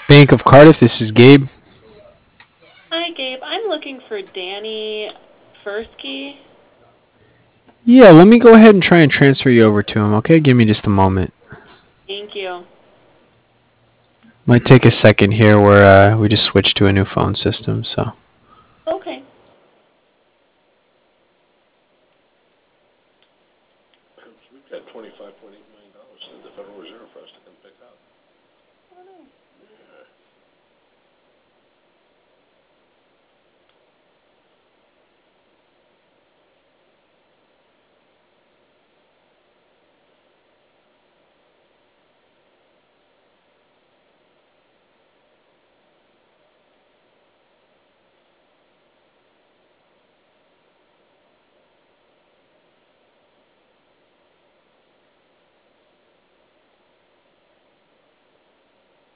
Bank of Cardiff, this is Gabe. Hi, Gabe. I'm looking for Danny Fursky. Yeah, let me go ahead and try and transfer you over to him, okay? Give me just a moment. Thank you. Might take a second here where we just switched to a new phone system, so. Okay. We've got $25.8 million at the Federal Reserve for us to come pick up. I don't know. Yeah.